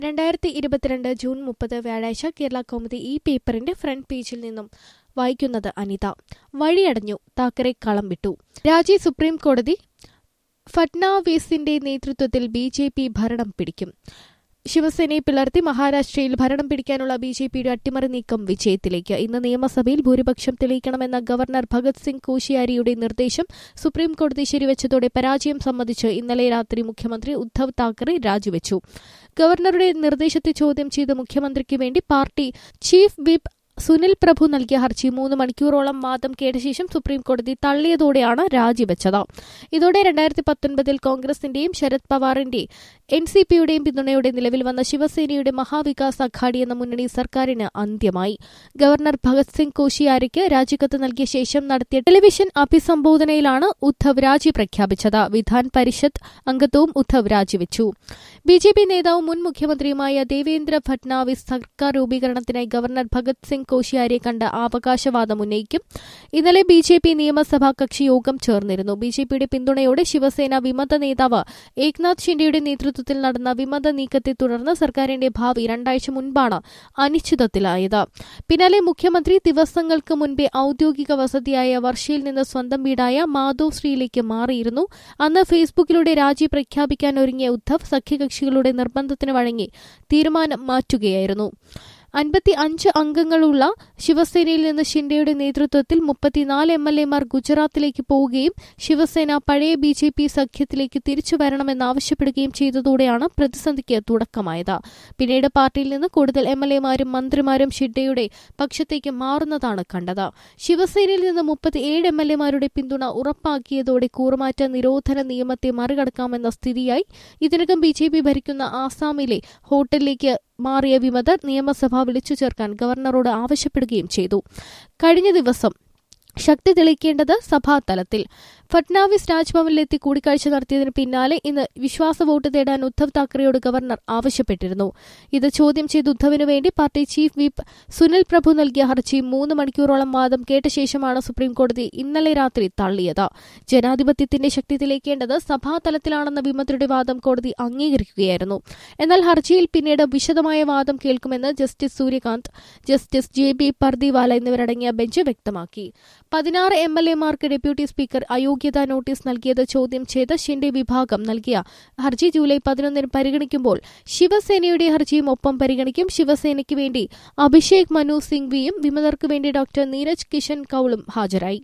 2022 June 30 വ്യാഴാഴ്ച കേരള കൗമുദി ഈ പേപ്പറിന്റെ ഫ്രണ്ട് പേജിൽ നിന്നും വായിക്കുന്നത് അനിത. വഴിയടഞ്ഞു, താക്കറെ കളം വിട്ടു. രാജി സുപ്രീം കോടതി. ഫട്നാവിസിന്റെ നേതൃത്വത്തിൽ ബി.ജെ.പി. ഭരണം പിടിക്കും. ശിവസേനയെ പിളർത്തി മഹാരാഷ്ട്രയിൽ ഭരണം പിടിക്കാനുള്ള ബി.ജെ.പിയുടെ അട്ടിമറി നീക്കം വിജയത്തിലേക്ക്. ഇന്ന് നിയമസഭയിൽ ഭൂരിപക്ഷം തെളിയിക്കണമെന്ന ഗവർണർ ഭഗത് സിംഗ് കോശിയാരിയുടെ നിർദ്ദേശം സുപ്രീം കോടതി ശരിവച്ചതോടെ പരാജയം സമ്മതിച്ച് ഇന്നലെ രാത്രി മുഖ്യമന്ത്രി ഉദ്ധവ് താക്കറെ രാജിവെച്ചു. ഗവർണറുടെ നിർദ്ദേശത്തെ ചോദ്യം ചെയ്ത് മുഖ്യമന്ത്രിക്ക് വേണ്ടി party chief whip Sunil Prabhu നൽകിയ ഹർജി 3 മണിക്കൂറോളം വാദം കേട്ട ശേഷം സുപ്രീം കോടതി തള്ളിയതോടെയാണ് രാജിവെച്ചത്. ഇതോടെ 2019 കോൺഗ്രസിന്റെയും ശരത് പവാറിന്റെ എൻ.സി.പിയുടെയും പിന്തുണയോടെ നിലവിൽ വന്ന ശിവസേനയുടെ മഹാവികാസ് അഘാടി എന്ന മുന്നണി സർക്കാരിന് അന്ത്യമായി. ഗവർണർ ഭഗത് സിംഗ് കോശിയാരിക്ക് രാജിക്കത്ത് നൽകിയ ശേഷം നടത്തിയ ടെലിവിഷൻ അഭിസംബോധനയിലാണ് ഉദ്ധവ് രാജി പ്രഖ്യാപിച്ചത്. വിധാൻ പരിഷത്ത് അംഗത്വവും ഉദ്ധവ് രാജിവെച്ചു. ബി.ജെ.പി. നേതാവും മുൻ മുഖ്യമന്ത്രിയുമായ ദേവേന്ദ്ര ഫട്നാവിസ് സർക്കാർ രൂപീകരണത്തിനായി ഗവർണർ ഭഗത് സിംഗ് കോശിയാരിയെ കണ്ട അവകാശവാദം ഉന്നയിക്കും. ഇന്നലെ ബി.ജെ.പി. നിയമസഭാ കക്ഷി യോഗം ചേർന്നിരുന്നു. ബി.ജെ.പിയുടെ പിന്തുണയോടെ ശിവസേന വിമത നേതാവ് ഏക്നാഥ് ഷിൻഡെയുടെ നേതൃത്വത്തിൽ നടന്ന വിമത നീക്കത്തെ തുടർന്ന് സർക്കാരിന്റെ ഭാവി 2 ആഴ്ച മുൻപാണ് അനിശ്ചിതത്തിലായത്. പിന്നാലെ മുഖ്യമന്ത്രി ദിവസങ്ങൾക്ക് മുൻപേ ഔദ്യോഗിക വസതിയായ വർഷയിൽ നിന്ന് സ്വന്തം വീടായ മാധോശ്രീയിലേക്ക് മാറിയിരുന്നു. അന്ന് ഫേസ്ബുക്കിലൂടെ രാജി പ്രഖ്യാപിക്കാൻ ഒരുങ്ങിയ ഉദ്ധവ് സഖ്യകക്ഷികളുടെ നിർബന്ധത്തിന് വഴങ്ങി തീരുമാനം മാറ്റുകയായിരുന്നു. 55 അംഗങ്ങളുള്ള ശിവസേനയിൽ നിന്ന് ഷിൻഡെയുടെ നേതൃത്വത്തിൽ 34 എം.എൽ.എമാർ ഗുജറാത്തിലേക്ക് പോവുകയും ശിവസേന പഴയ ബി.ജെ.പി. സഖ്യത്തിലേക്ക് തിരിച്ചു വരണമെന്നാവശ്യപ്പെടുകയും ചെയ്തതോടെയാണ് പ്രതിസന്ധിക്ക് തുടക്കമായത്. പിന്നീട് പാർട്ടിയിൽ നിന്ന് കൂടുതൽ എം.എൽ.എമാരും മന്ത്രിമാരും ഷിൻഡെയുടെ പക്ഷത്തേക്ക് മാറുന്നതാണ് കണ്ടത്. ശിവസേനയിൽ നിന്ന് 37 എം.എൽ.എമാരുടെ പിന്തുണ ഉറപ്പാക്കിയതോടെ കൂറുമാറ്റ നിരോധന നിയമത്തെ മറികടക്കാമെന്ന സ്ഥിതിയായി. ഇതിനകം ബി.ജെ.പി. ഭരിക്കുന്ന ആസാമിലെ ഹോട്ടലിലേക്ക് മാറിയ വിമതർ നിയമസഭ വിളിച്ചു ചേർക്കാൻ ഗവർണറോട് ആവശ്യപ്പെടുകയും ചെയ്തു. കഴിഞ്ഞ ദിവസം ശക്തി തെളിയിക്കേണ്ടത് സഭാതലത്തിൽ. ഫട്നാവിസ് രാജ്ഭവനിലെത്തി കൂടിക്കാഴ്ച നടത്തിയതിന് പിന്നാലെ ഇന്ന് വിശ്വാസ വോട്ട് തേടാൻ ഉദ്ധവ് താക്കറെയോട് ഗവർണർ ആവശ്യപ്പെട്ടിരുന്നു. ഇത് ചോദ്യം ചെയ്ത് ഉദ്ധവിനു വേണ്ടി party chief whip Sunil Prabhu നൽകിയ ഹർജി 3 മണിക്കൂറോളം വാദം കേട്ട ശേഷമാണ് സുപ്രീം കോടതി ഇന്നലെ രാത്രി തള്ളിയത്. ജനാധിപത്യത്തിന്റെ ശക്തി തെളിയിക്കേണ്ടത് സഭാതലത്തിലാണെന്ന വിമതരുടെ വാദം കോടതി അംഗീകരിക്കുകയായിരുന്നു. എന്നാൽ ഹർജിയിൽ പിന്നീട് വിശദമായ വാദം കേൾക്കുമെന്ന് justice Suryakant, justice J B. Pardiwala എന്നിവരടങ്ങിയ ബെഞ്ച് വ്യക്തമാക്കി. 16 എം.എൽ.എമാർക്ക് ഡെപ്യൂട്ടി സ്പീക്കർ അയോഗ്യതാ നോട്ടീസ് നൽകിയത് ചോദ്യം ചെയ്ത് ഷിൻഡെ വിഭാഗം നൽകിയ ഹർജി ജൂലൈ 11 പരിഗണിക്കുമ്പോൾ ശിവസേനയുടെ ഹർജിയും ഒപ്പം പരിഗണിക്കും. ശിവസേനയ്ക്ക് വേണ്ടി അഭിഷേക് മനു സിംഗ്വിയും വിമതർക്ക് വേണ്ടി ഡോക്ടർ നീരജ് കിഷൻ കൌളും ഹാജരായി.